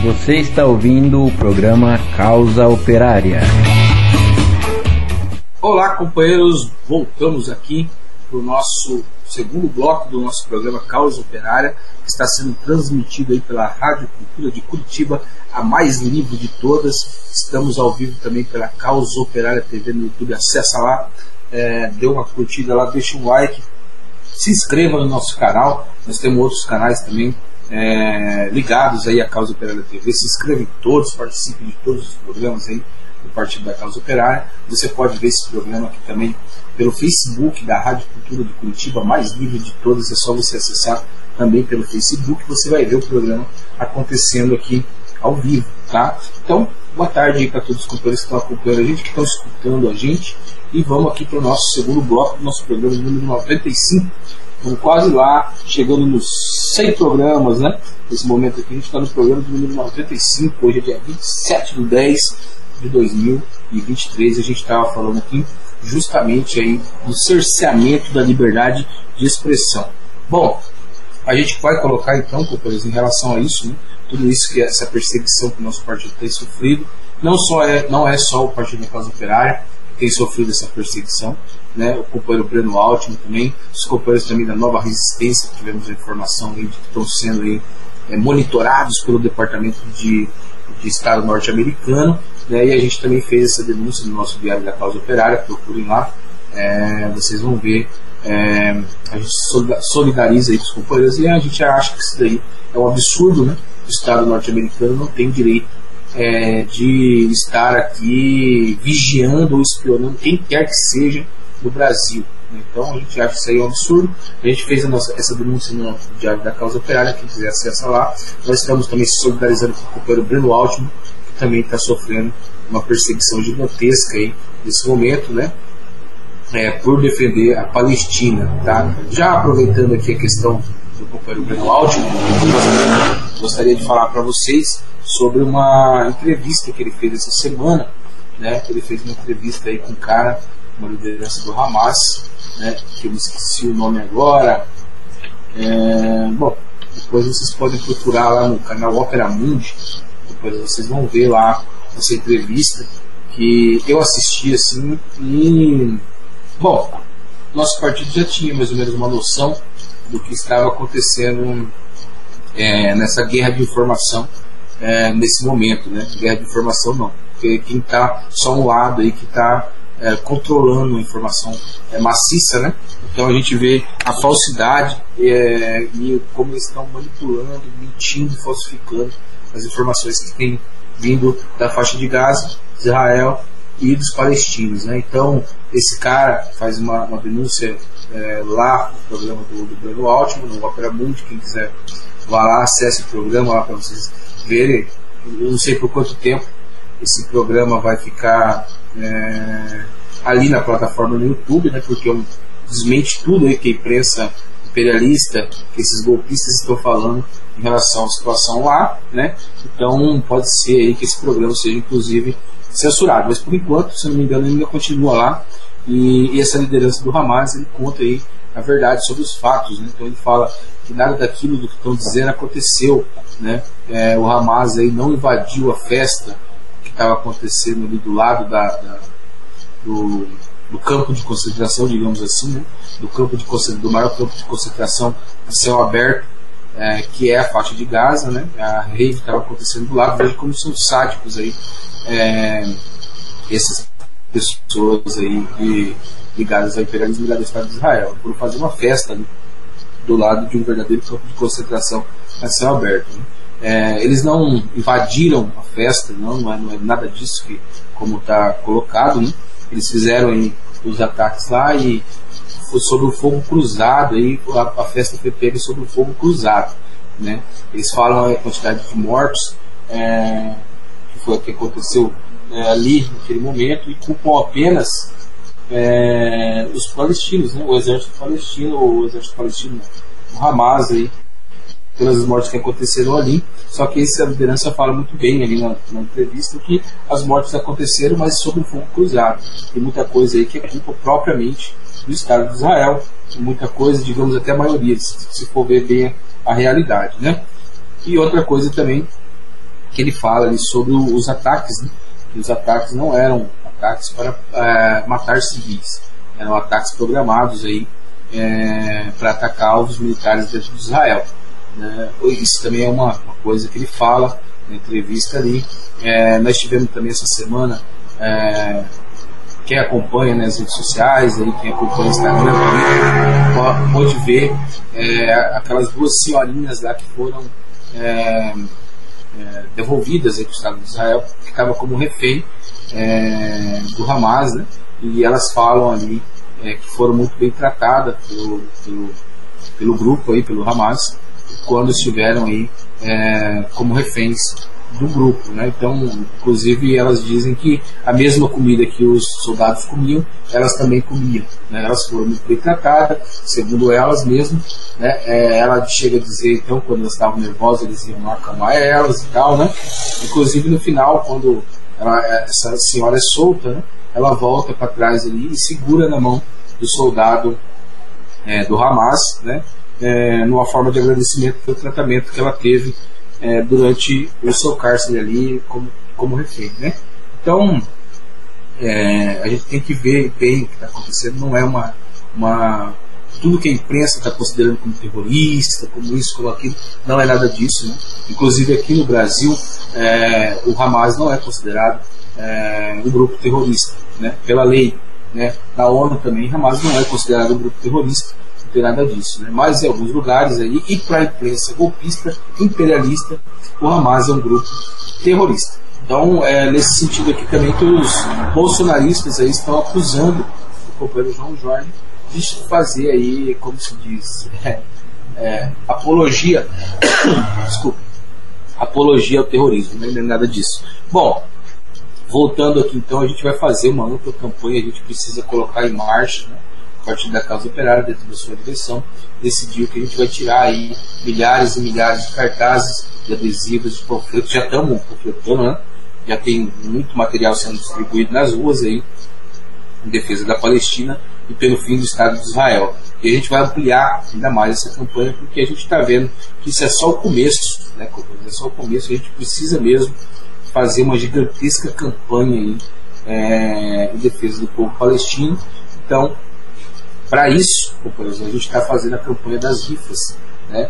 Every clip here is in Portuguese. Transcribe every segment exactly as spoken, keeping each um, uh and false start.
Você está ouvindo o programa Causa Operária. Olá, companheiros, voltamos aqui para o nosso segundo bloco do nosso programa Causa Operária, que está sendo transmitido aí pela Rádio Cultura de Curitiba, a mais livre de todas. Estamos ao vivo também pela Causa Operária T V no YouTube. Acessa lá, é, dê uma curtida lá, deixa um like, se inscreva no nosso canal. Nós temos outros canais também é, ligados aí à Causa Operária T V. Se inscreva em todos, participe de todos os programas aí do Partido da Causa Operária. Você pode ver esse programa aqui também pelo Facebook da Rádio Cultura de Curitiba, mais livre de todas. É só você acessar também pelo Facebook, você vai ver o programa acontecendo aqui ao vivo, tá? Então, boa tarde aí para todos os companheiros que estão acompanhando a gente, que estão escutando a gente, e vamos aqui para o nosso segundo bloco do nosso programa número noventa e cinco. Estamos quase lá, chegando nos cem programas, né? Nesse momento aqui a gente está no programa número noventa e cinco, hoje é dia vinte e sete de dez de dois mil e vinte e três. A gente estava falando aqui justamente aí do cerceamento da liberdade de expressão. Bom, a gente vai colocar então, companheiros, em relação a isso, né, tudo isso, que essa perseguição que o nosso partido tem sofrido, não, só é, não é só o Partido da Causa Operária que tem sofrido essa perseguição, né, o companheiro Breno Altman também, os companheiros também da Nova Resistência, que tivemos a informação aí de que estão sendo aí, é, monitorados pelo Departamento de, de Estado norte-americano, né, e a gente também fez essa denúncia no nosso Diário da Causa Operária, procurem lá, é, vocês vão ver. É, a gente solidariza aí com os companheiros, e a gente acha que isso daí é um absurdo, né? O Estado norte-americano não tem direito é, de estar aqui vigiando ou espionando quem quer que seja no Brasil, né? Então a gente acha isso aí um absurdo. A gente fez a nossa, essa denúncia no Diário da Causa Operária, quem quiser acessa lá. Nós estamos também se solidarizando com o companheiro Breno Altman, que também está sofrendo uma perseguição gigantesca aí nesse momento, né? É, por defender a Palestina, tá? Já aproveitando aqui a questão do companheiro Breno Altman, gostaria, gostaria de falar para vocês sobre uma entrevista que ele fez essa semana, né? Ele fez uma entrevista aí com um cara, uma liderança do Hamas, né? Que eu me esqueci o nome agora. É, bom, depois vocês podem procurar lá no canal Opera Mundi, depois vocês vão ver lá essa entrevista que eu assisti assim e bom, nosso partido já tinha mais ou menos uma noção do que estava acontecendo é, nessa guerra de informação é, nesse momento, né? Guerra de informação não, porque quem está só um lado aí que está é, controlando a informação é, maciça, né? Então a gente vê a falsidade é, e como eles estão manipulando, mentindo, falsificando as informações que têm vindo da faixa de Gaza, Israel e dos palestinos, né? Então esse cara faz uma, uma denúncia é, lá no programa do, do Breno Altman, no Opera Mundi. Quem quiser vá lá, acesse o programa lá para vocês verem. Eu não sei por quanto tempo esse programa vai ficar é, ali na plataforma no YouTube, né? Porque eu desmente tudo aí que a imprensa imperialista, que esses golpistas estão falando em relação à situação lá, né? Então pode ser aí que esse programa seja inclusive censurado, mas por enquanto, se não me engano, ele ainda continua lá, e, e essa liderança do Hamas, ele conta aí a verdade sobre os fatos, né? Então ele fala que nada daquilo do que estão dizendo aconteceu, né? É, o Hamas aí não invadiu a festa que estava acontecendo ali do lado da, da, do, do campo de concentração, digamos assim, né? do, campo de, do maior campo de concentração a céu aberto, é, que é a faixa de Gaza, né? A rave estava acontecendo do lado. Veja como são sádicos aí É, essas pessoas aí que, ligadas ao imperialismo, ligadas ao Estado de Israel, por fazer uma festa, né, do lado de um verdadeiro campo de concentração a céu aberto, né. É, eles não invadiram a festa, não, não, é, não é nada disso que, como está colocado, né. Eles fizeram aí os ataques lá e foi sobre o fogo cruzado, aí a, a festa foi pega sobre o fogo cruzado, né. Eles falam a quantidade de mortos, é, foi o que aconteceu é, ali naquele momento, e culpam apenas é, os palestinos, né? O exército palestino, ou o exército palestino, o Hamas aí, pelas mortes que aconteceram ali. Só que essa liderança fala muito bem ali na, na entrevista que as mortes aconteceram, mas sob o fogo cruzado. Tem muita coisa aí que é culpa propriamente do Estado de Israel, e muita coisa, digamos até a maioria, se for ver bem a realidade, né? E outra coisa também que ele fala ali sobre os ataques, né? Que os ataques não eram ataques para é, matar civis, eram ataques programados aí é, para atacar alvos militares dentro de Israel, né? Isso também é uma, uma coisa que ele fala na entrevista ali. É, nós tivemos também essa semana, é, quem acompanha nas né, redes sociais, aí, quem acompanha o Instagram também, pode ver é, aquelas duas senhorinhas lá que foram é, é, devolvidas aí para o Estado de Israel, que estavam como refém é, do Hamas, né? E elas falam ali é, que foram muito bem tratadas pelo, pelo, pelo grupo, aí, pelo Hamas, quando estiveram aí é, como reféns do grupo, né? Então, inclusive, elas dizem que a mesma comida que os soldados comiam, elas também comiam, né? Elas foram muito bem tratadas, segundo elas mesmas, né? É, ela chega a dizer, então, quando elas estavam nervosas, eles iam acalmar elas e tal, né? Inclusive, no final, quando ela, essa senhora é solta, né? Ela volta para trás ali e segura na mão do soldado é, do Hamas, né? É, numa forma de agradecimento pelo tratamento que ela teve É, durante o seu cárcere ali como, como refém, né? Então é, a gente tem que ver bem o que está acontecendo. Não é uma, uma tudo que a imprensa está considerando como terrorista, como isso, como aquilo, não é nada disso, né? Inclusive aqui no Brasil é, o Hamas não é considerado é, um grupo terrorista, né? Pela lei, né? Na ONU também Hamas não é considerado um grupo terrorista. Não tem nada disso, né? Mas em alguns lugares aí, e para a imprensa golpista, imperialista, o Hamas é um grupo terrorista. Então, é, nesse sentido aqui também que os bolsonaristas aí estão acusando o companheiro João Jorge de fazer aí, como se diz, é, é, apologia, desculpa, apologia ao terrorismo, né? Não é nada disso. Bom, voltando aqui então, a gente vai fazer uma ampla campanha, a gente precisa colocar em marcha, né? A partir da Causa Operária, dentro da sua direção, decidiu que a gente vai tirar aí milhares e milhares de cartazes, de adesivos, de panfletos. Já estamos panfletando, né? Já tem muito material sendo distribuído nas ruas aí, em defesa da Palestina e pelo fim do Estado de Israel. E a gente vai ampliar ainda mais essa campanha, porque a gente está vendo que isso é só o começo, né? É só o começo. A gente precisa mesmo fazer uma gigantesca campanha aí, é, em defesa do povo palestino. Então, para isso, por exemplo, a gente está fazendo a campanha das rifas, né?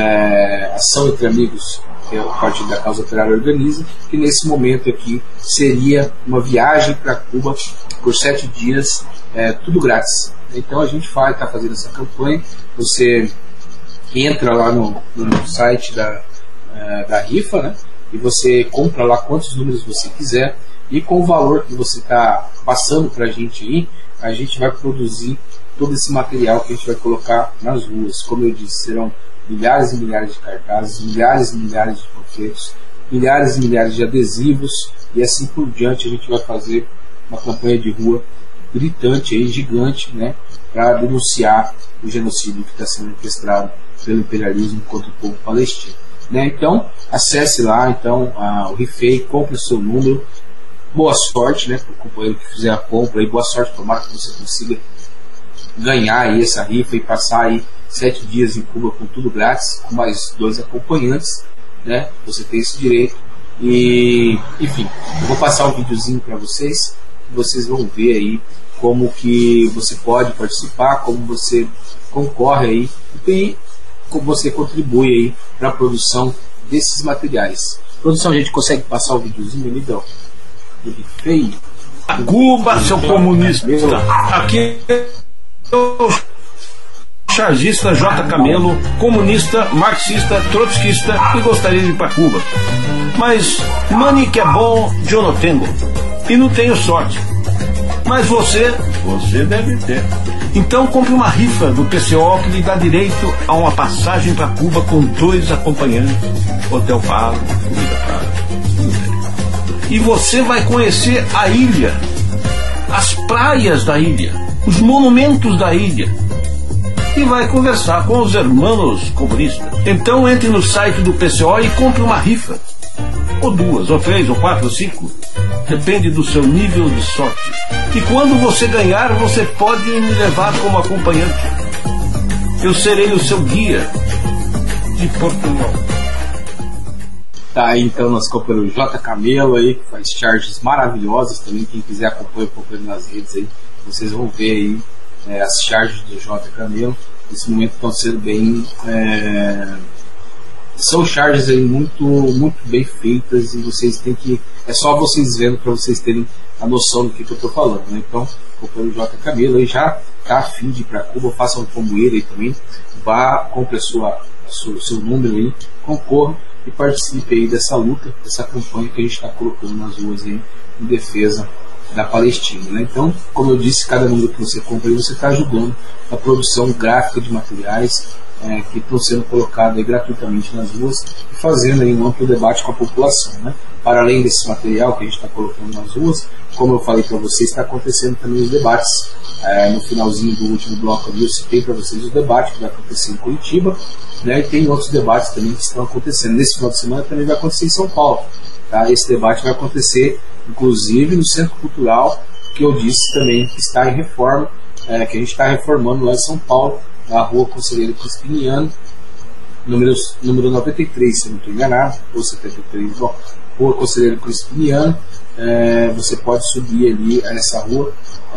É, Ação Entre Amigos, que é o Partido da Causa Operária organiza, que nesse momento aqui seria uma viagem para Cuba por sete dias, é, tudo grátis. Então a gente vai estar tá fazendo essa campanha. Você entra lá no, no site da, é, da rifa, né? E você compra lá quantos números você quiser, e com o valor que você está passando para a gente aí, a gente vai produzir todo esse material que a gente vai colocar nas ruas. Como eu disse, serão milhares e milhares de cartazes, milhares e milhares de panfletos, milhares e milhares de adesivos, e assim por diante. A gente vai fazer uma campanha de rua gritante, aí, gigante, né, para denunciar o genocídio que está sendo orquestrado pelo imperialismo contra o povo palestino, né? Então, acesse lá então, a, o Rifei, compre o seu número. Boa sorte, né, para o companheiro que fizer a compra, e boa sorte, tomara que você consiga ganhar aí essa rifa e passar aí sete dias em Cuba com tudo grátis, com mais dois acompanhantes, né? Você tem esse direito. E, enfim, eu vou passar um videozinho para vocês, e vocês vão ver aí como que você pode participar, como você concorre aí e como você contribui aí para a produção desses materiais. Produção, a gente consegue passar o videozinho, amigão? Feio. Cuba, seu comunista. Aqui o chargista J. Camelo, comunista, marxista, trotskista, e gostaria de ir para Cuba. Mas money que é bom, eu não tenho. E não tenho sorte. Mas você, você deve ter. Então compre uma rifa do P C O que lhe dá direito a uma passagem para Cuba com dois acompanhantes, hotel pago, comida paga. E você vai conhecer a ilha, as praias da ilha, os monumentos da ilha, e vai conversar com os hermanos comunistas. Então entre no site do P C O e compre uma rifa, ou duas, ou três, ou quatro, ou cinco, depende do seu nível de sorte. E quando você ganhar, você pode me levar como acompanhante. Eu serei o seu guia de Portugal. Tá aí então nosso companheiro J. Camelo aí, que faz charges maravilhosas também. Quem quiser acompanhar o companheiro nas redes aí, vocês vão ver aí é, as charges do J. Camelo. Nesse momento estão sendo bem. É, são charges aí muito, muito bem feitas e vocês têm que. É só vocês vendo para vocês terem a noção do que, que eu estou falando, né? Então, o companheiro J. Camelo aí já está a fim de ir para Cuba, façam como ele aí também. Vá, compre a sua, a sua, o seu número aí, concorra e participe aí dessa luta, dessa campanha que a gente está colocando nas ruas aí em defesa da Palestina, né? Então, como eu disse, cada número que você compra aí, você está ajudando a produção gráfica de materiais é, que estão sendo colocados aí gratuitamente nas ruas e fazendo aí um amplo debate com a população, né? Para além desse material que a gente está colocando nas ruas, como eu falei para vocês, está acontecendo também os debates. É, no finalzinho do último bloco ali eu citei para vocês o debate que vai acontecer em Curitiba, né, e tem outros debates também que estão acontecendo. Nesse final de semana também vai acontecer em São Paulo. Tá? Esse debate vai acontecer, inclusive, no Centro Cultural, que eu disse também que está em reforma, é, que a gente está reformando lá em São Paulo, na rua Conselheiro Crispiniano, número, número noventa e três, se não estou enganado, ou setenta e três, bom, rua Conselheiro Crispiniano. É, você pode subir ali a essa rua,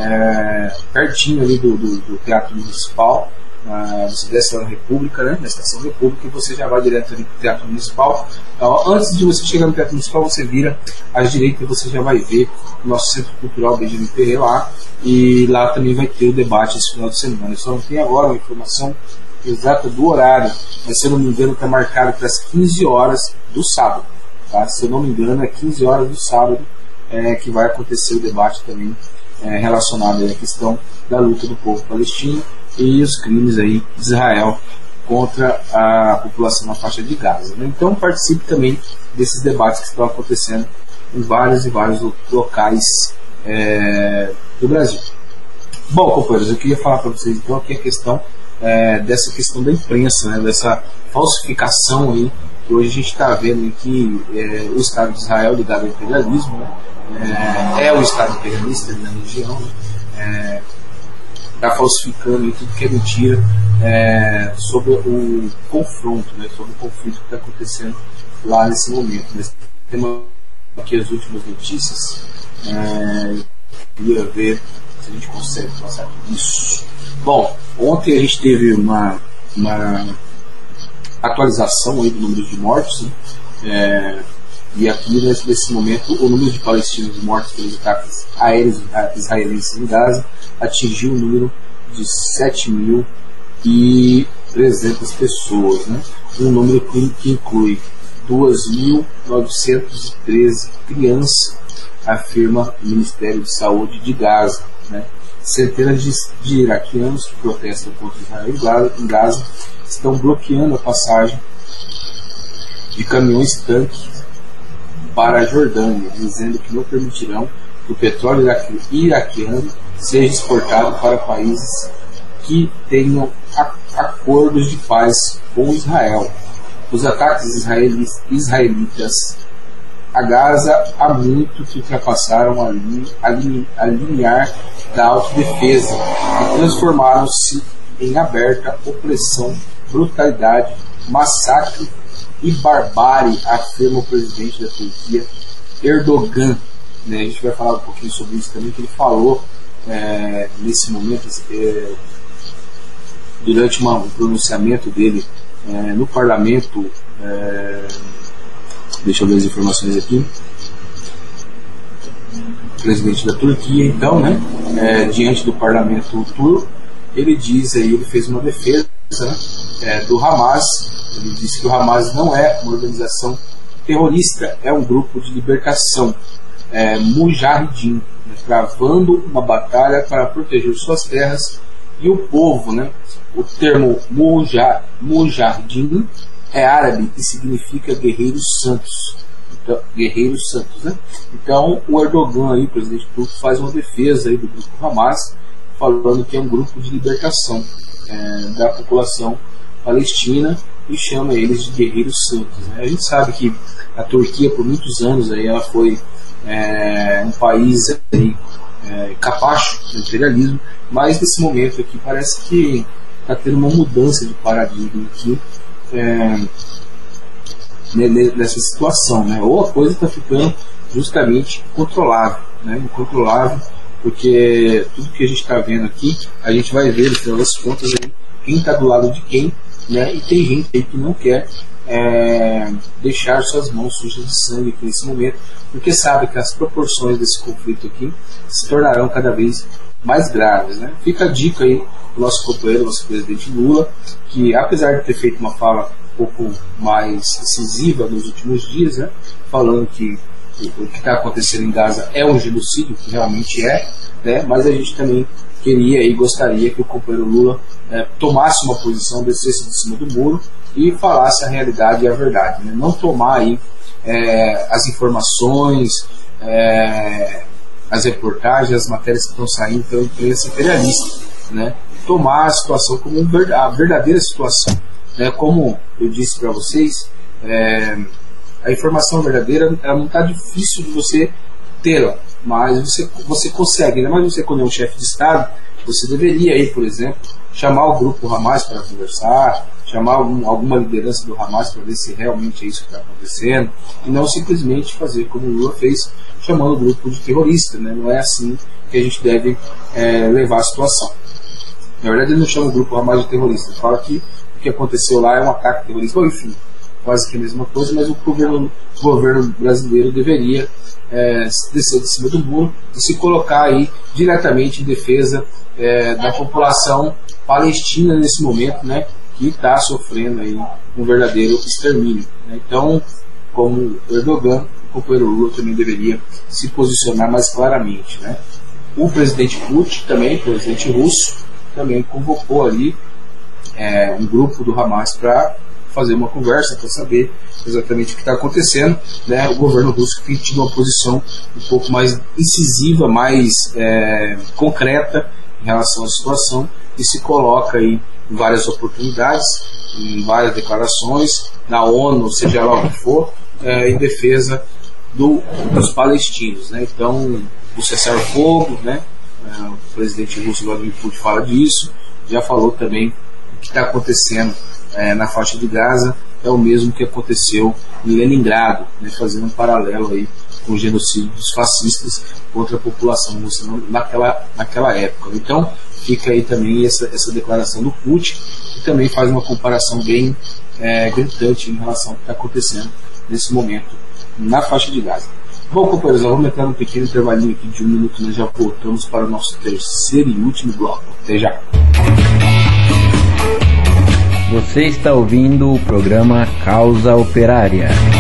é, pertinho ali do, do, do Teatro Municipal. Ah, você desce lá na República, né, na Estação República, e você já vai direto ali para o Teatro Municipal. Então, antes de você chegar no Teatro Municipal, você vira à direita e você já vai ver o nosso Centro Cultural Benjamin Ferreira lá, e lá também vai ter o debate esse final de semana. Eu só não tenho agora uma informação exata do horário, mas se eu não me engano está marcado para as quinze horas do sábado, tá? Se eu não me engano é quinze horas do sábado é, que vai acontecer o debate também é, relacionado à questão da luta do povo palestino e os crimes aí de Israel contra a população na faixa de Gaza, né? Então participe também desses debates que estão acontecendo em vários e vários locais é, do Brasil. Bom, companheiros, eu queria falar para vocês então aqui a questão é, dessa questão da imprensa, né, dessa falsificação aí que hoje a gente está vendo em que é, o Estado de Israel ligado ao imperialismo, né, é, é o Estado imperialista na região, né, está é, falsificando e tudo que é mentira é, sobre o confronto, né, sobre o conflito que está acontecendo lá nesse momento. Nós temos aqui as últimas notícias, é, eu queria ver se a gente consegue passar por isso. Bom, ontem a gente teve uma, uma atualização aí do número de mortos, né? é, e aqui nesse, nesse momento o número de palestinos mortos pelos ataques aéreos israelenses em Gaza atingiu o número de sete mil e trezentas pessoas, né? Um número que inclui duas mil novecentas e treze crianças, afirma o Ministério de Saúde de Gaza, né? Centenas de, de iraquianos que protestam contra Israel em Gaza estão bloqueando a passagem de caminhões-tanques para a Jordânia, dizendo que não permitirão que o petróleo iraquiano seja exportado para países que tenham acordos de paz com Israel. Os ataques israelitas a Gaza há muito que ultrapassaram a, linha, a, linha, a limiar da autodefesa e transformaram-se em aberta opressão, brutalidade, massacre e barbárie, afirma o presidente da Turquia, Erdogan. Né, a gente vai falar um pouquinho sobre isso também, que ele falou é, nesse momento, é, durante uma, um pronunciamento dele é, no parlamento. É, deixa eu ver as informações aqui. O presidente da Turquia, então, né, é, diante do parlamento turco, ele diz aí, ele fez uma defesa, né, é, do Hamas. Ele disse que o Hamas não é uma organização terrorista, é um grupo de libertação, é, Mujahideen, né, travando uma batalha para proteger suas terras e o povo, né? O termo Mujah, Mujahideen é árabe e significa guerreiros santos. Então, guerreiros santos, né? Então o Erdogan, aí, o presidente turco, faz uma defesa aí do grupo Hamas, falando que é um grupo de libertação é, da população palestina e chama eles de guerreiros santos, né? A gente sabe que a Turquia por muitos anos aí, ela foi é, um país aí, é, capacho do imperialismo, mas nesse momento aqui parece que está tendo uma mudança de paradigma aqui. É, nessa situação, né? Ou a coisa está ficando justamente incontrolável, né? Incontrolável, porque tudo que a gente está vendo aqui, a gente vai ver no final das contas aí, quem está do lado de quem, né? E tem gente aí que não quer é, deixar suas mãos sujas de sangue aqui nesse momento, porque sabe que as proporções desse conflito aqui se tornarão cada vez mais graves, né? Fica a dica aí do nosso companheiro, nosso presidente Lula, que apesar de ter feito uma fala um pouco mais incisiva nos últimos dias, né? Falando que o que está acontecendo em Gaza é um genocídio, que realmente é, né? Mas a gente também queria e gostaria que o companheiro Lula é, tomasse uma posição, descesse de cima do muro e falasse a realidade e a verdade, né? Não tomar aí é, as informações, é, as reportagens, as matérias que estão saindo pela imprensa imperialista, né? Tomar a situação como a verdadeira situação, né? Como eu disse para vocês, é, a informação verdadeira ela não está difícil de você tê-la, mas você, você consegue, ainda mais você quando é um chefe de Estado, você deveria aí, por exemplo, chamar o grupo Hamas para conversar, chamar algum, alguma liderança do Hamas para ver se realmente é isso que está acontecendo, e não simplesmente fazer como o Lula fez, chamando o grupo de terrorista, né? Não é assim que a gente deve é, levar a situação. Na verdade, ele não chama o grupo Hamas de terrorista, ele fala que o que aconteceu lá é um ataque terrorista, ou enfim, quase que a mesma coisa, mas o governo, o governo brasileiro deveria é, descer de cima do muro e se colocar aí diretamente em defesa é, da população palestina nesse momento, né, que está sofrendo aí um verdadeiro extermínio, né? Então, como Erdogan, o companheiro Lula também deveria se posicionar mais claramente, né? O presidente Putin também, o presidente russo, também convocou ali é, um grupo do Hamas para fazer uma conversa, para saber exatamente o que está acontecendo, né? O governo russo tem tido uma posição um pouco mais incisiva, mais é, concreta em relação à situação e se coloca aí em várias oportunidades, em várias declarações, na ONU, seja lá o que for, é, em defesa do, dos palestinos, né? Então, o cessar-fogo, né? É, o presidente russo Vladimir Putin fala disso, já falou também o que está acontecendo é, na faixa de Gaza é o mesmo que aconteceu em Leningrado, né? Fazendo um paralelo aí com o genocídio dos fascistas contra a população russa naquela, naquela época. Então, fica aí também essa, essa declaração do Putin, que também faz uma comparação bem é, gritante em relação ao que está acontecendo nesse momento na faixa de Gaza. Bom, companheiros, vamos entrar num pequeno intervalinho aqui de um minuto, nós já voltamos para o nosso terceiro e último bloco. Até já! Você está ouvindo o programa Causa Operária.